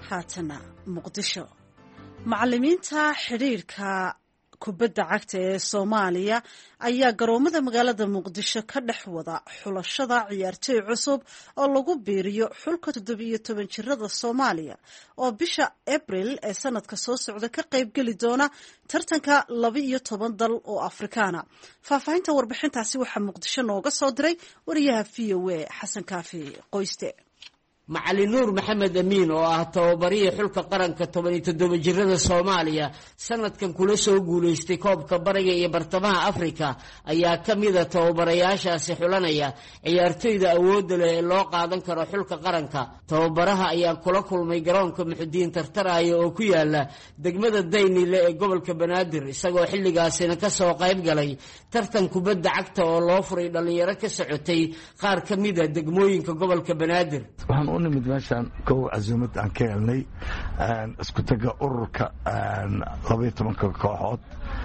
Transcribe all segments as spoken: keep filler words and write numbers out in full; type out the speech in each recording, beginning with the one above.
haatana muqdisho macallimiinta xiriirka kubadda cagta ee Soomaaliya ayaa garoomada magaalada Muqdisho ka dhex wada xulashada ciyaartoy cusub oo lagu biiriyo xulka toddobiyo toban jirada Soomaaliya oo bisha April ee sanadka soo socda ka qayb gali doona tartanka laba iyo toban dal oo Afrikaana. Faahfaahinta warbixintaasi waxaa Muqdisho nooga soo diray wariyaha V O A Xasan Kaafi Qoyste. macallin nuur maxamed amiin oo ah tababarihii xulka qaranka toban iyo toddoba jirada Soomaaliya sanadkan kula soo guuleystay koobka bariga iyo bartamaha Afrika ayaa ka mid ah tababarayaashaasi xulanaya ciyaartoyda awoodda leh ee loo qaadan karo xulka qaranka. Tababaraha ayaa kula kulmay garoonka Muxudiin Tartaraayo oo ku yaala degmada Daynile ee gobolka Banaadir isagoo xilligaasina ka soo qayb galay tartan kubadda cagta oo loo furay dhalinyaro ka socotay qaar ka mid ah degmooyinka gobolka Banaadir. u nimid meeshaan kow casuumad aan ka helnay isku taga ururka laba iyo tobanka kooxood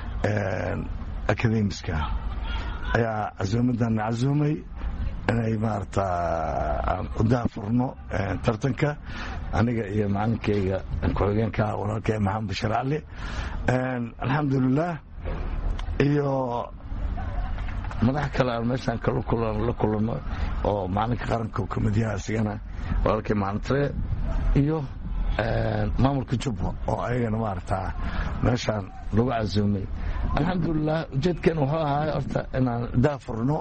akademiska ayaa casuumadan casuumay inay maarata aan u daafurno tartanka aniga iyo macalinkayga ku-xigeenka walaalkay maxamed bashir cali alxamdulilah iyo madax kale aan meeshaan kala la kulano oo macalinka qaranka komadiyaha isigana walaalkay macalintare iyo maamulka jubba oo ayagana maaragtaa meeshaan lagu casuumay. alxamdulilah ujeedkan wuxuu ahaa horta inaan daafurno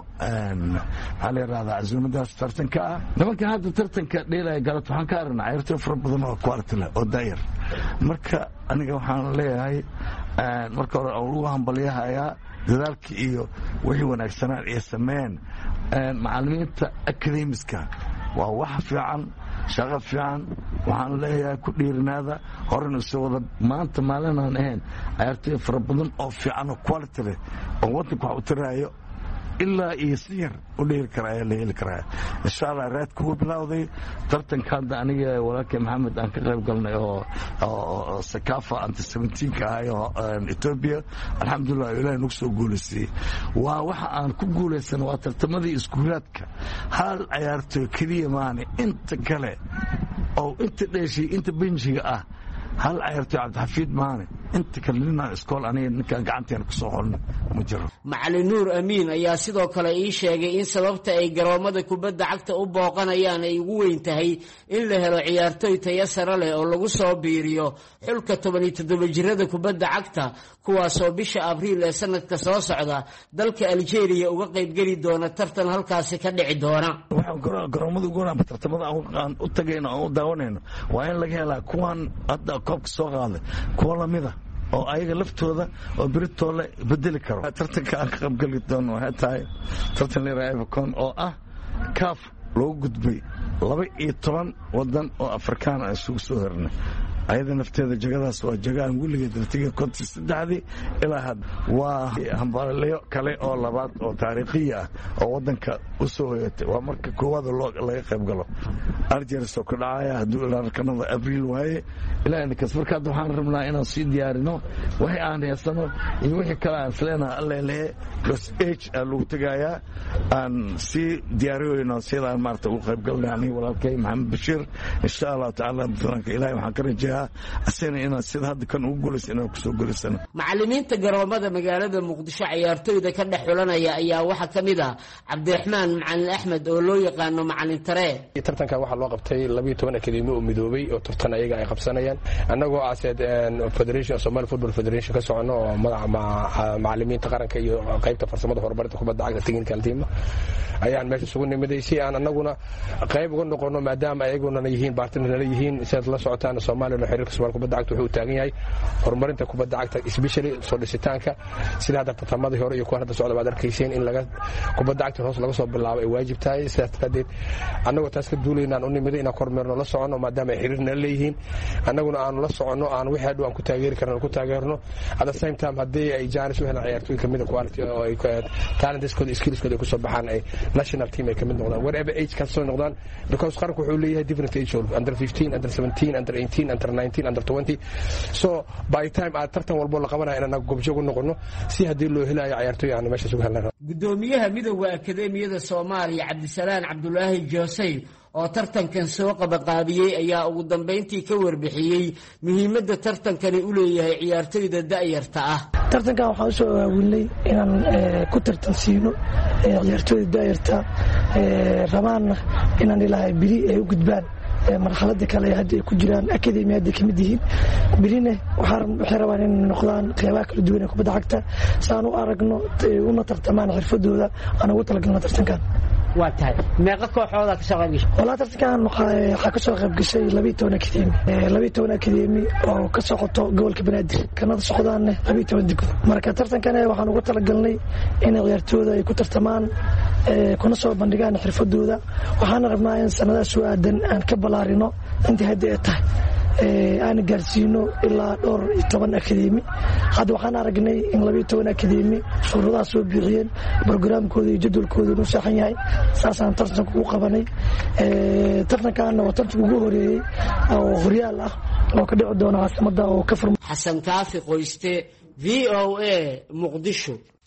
maxaa la yidhahdaa casuumadaas tartanka ah. nimankan hadda tartanka dheelaya galabta waxaan ka aragnaa ciyaartooy fara badan oo quality leh oo daayar. marka aniga waxaan leeyahay marka hore aan ugu hambalyahayaa dadaalkii iyo wixii wanaagsanaan ay sameeyeen macallimiinta akademiska waa wax fiican shaqo fiican. waxaan leeyahay ku dhiirinaada horena soo wada maanta maalin aan ahayn ciyaartooy fara badan oo fiican oo quality leh oo waddanka wax u tiraayo ilaa iyo si yar u dheeli kara ayaa la heli karaa insha allah. raadka wuu bilowday tartanka hadda aniga walaalkay maxamed aan ka qayb galnay oo sakafa anta seventeenka ahayo etoobiya alxamdulilah ilaahay nagu soo guulaysiyey. waa waxa aan ku guulaysan waa tartamadii iskuulaadka hal ciyaartooy keliya maane inta kale oo inta dheeshay inta benjiga ah hal ciyaartooy cabdixafiid maane inta kale ninaan iskool aniga ninkaan gacanteena ku soo xolno ma jiro. macallin nuur amiin ayaa sidoo kale ii sheegay in sababta ay garoomada kubadda cagta u booqanayaan ay ugu weyn tahay in la helo ciyaartooy tayo sare leh oo lagu soo biiriyo xulka toban iyo toddoba jirada kubadda cagta kuwaasoo bisha abriil ee sanadka soo socda dalka Algeria uga qayb geli doona tartan halkaasi ka dhici doona. waxaan garoomada ugu wanaagsan tartamada aan u tagayno aan u daawanayno waa in laga helaa kuwan hadda koobka soo qaaday kuwa lamida oo ayaga laftooda oo biritoole bedeli karo. tartanka aan ka qaybgali doono waxay tahay tartan leeyahay Afcon oo ah kaaf loo gudbay laba iyo toban wadan oo Afrikaan ah isugu soo hirnay. ayada nafteeda jagadaas waa jagaan weligeed natiga konti saddexdii ilaa had waa hambalyo kale oo labaad oo taariikhi ah oo wadanka u soo hoyatay. waa marka koowaad laga qayb galo Algeria soo ka dhacaya hadduu ilaa kanada abriil waaye ilaa inkaas marka waxaan rabnaa inaan sii diyaarino wixii aan heesano iyo wixii kale aan isleenahay alleele plus h lagu tagayaa aan sii diyaariyeyno sidaan maarta ugu qayb galnay aniga walaalkay maxamed bashir insha allah taala mudanka ilaahay waxaan ka rajayaa asana inaan sida hadda kan ugu guuleysano ku soo guuleysano. macallimiinta garoomada magaalada Muqdisho ciyaartooyda ka dhex xulanaya ayaa waxa kamid ah Cabdiraxmaan Macallin Axmed oo loo yaqaano macallin tare. tartanka waxa loo qabtay laba iyo toban akademi oo midoobay oo tartan ayaga ay qabsanayaan annagoo aasad Federation Somali Football Federation ka socono oo madaxa macallimiinta qaranka iyo qaybta farsamada horumarinta kubadda cagta technical team ayaan meesha isugu nimiday si aan annaguna qayb uga noqono maadaama ayaguna yihiin partner la yihiin sidaad la socotaan Soomaaliya xiriirka Soomaaliya kubadda cagta wuxuu taagan yahay horumarinta kubadda cagta especially soo dhisitaanka sida hadda tartamadii hore iyo kuwa hadda socda baad arkayseen in laga kubadda cagta hoos laga soo bilaabo ay waajib tahay. sidaas kadeed annagoo taas ka duuleynaan u nimiday inaan kormeerno la socono maadaama ay xiriirna leeyihiin annaguna aan la socono aan wixii hadhow aan ku taageeri karno ku taageerno at the same time haddii ay jaanis u helaan ciyaartooy kamid ah quality oo ay talentskooda skillskooda ay ku soo baxaan ay national team ay kamid noqdaan whatever age ka soo noqdaan because qaranku wuxuu leeyahay different age under fifteen under seventeen under eighteen under nineteen under twenty so by time aad tartan walbo la qabanayo inaan goobjoog u noqono si hadii loo helayo ciyaartoy aan meesha sugu helnaa gudoomiyaha midowga akademiyada Soomaaliya Cabdisalaan Cabdulaahi Joosay oo tartankan soo qabaqaabiyay ayaa ugu dambeyntii ka warbixiyay muhiimadda tartankani u leeyahay ciyaartoyda da'yarta ah tartankan waxaan soo waaweynay inaan ku tartansiino ciyaartoyda da'yarta rabaana inaan ilaahay biri ay u gudbaan marxaladda kale hadda ay ku jiraan akademiyada kamid yihiin birine waxay rabaan in noqdaan qeybaha kala duwan ee kubadda cagta saan u aragno una tartamaan xirfadooda aan ugu talagalno tartankan waa tahay meeqa kooxooda ka soo qayb gashay wala tartankan waxa ka soo qayb gashay laba iyo toban akademi laba iyo toban akademi oo ka socoto gobolka Banaadir kanada socdaan laba iyo toban degmo marka tartankan waxaan ugu talagalnay in ciyaartooyda ay ku tartamaan kuna soo bandhigaan xirfadooda waxaan rabnaa in sanadaha soo aadan aan ka balaarino inta hadda ay tahay aan gaarsiino ilaa dhowr iyo toban akademi hadda waxaan aragnay in laba iyo toban akademi shuruudaha soo bixiyeen barnaamijkooda iyo jadwalkooda uu saxan yahay saasaan tartanka ugu qabanay tartankan waa tartanka ugu horeeyay oo horyaal ah oo ka dhici doona caasimada oo ka furmo Xasan Kaafi Qoyste V O A Muqdisho.